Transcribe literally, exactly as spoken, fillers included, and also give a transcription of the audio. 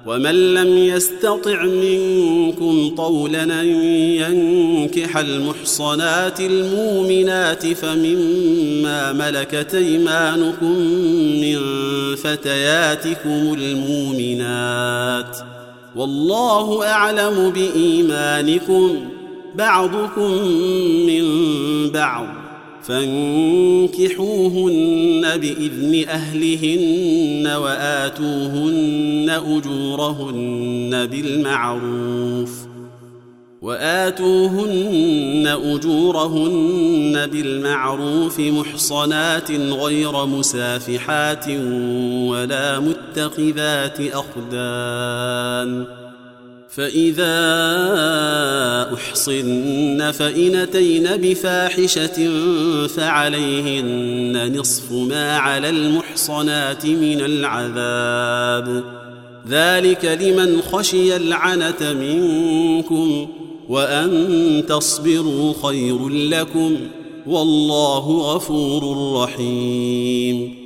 ومن لم يستطع منكم طولا أن ينكح المحصنات المؤمنات فمما ملكت أيمانكم من فتياتكم المؤمنات، والله أعلم بإيمانكم، بعضكم من بعض، فانكحوهن بإذن أهلهن وآتوهن أجورهن بالمعروف وآتوهن أجورهن بالمعروف محصنات غير مسافحات ولا متخذات أخدان، فإذا أحصن فإن أتين بفاحشة فعليهن نصف ما على المحصنات من العذاب، ذلك لمن خشي العنة منكم، وأن تصبروا خير لكم، والله غفور رحيم.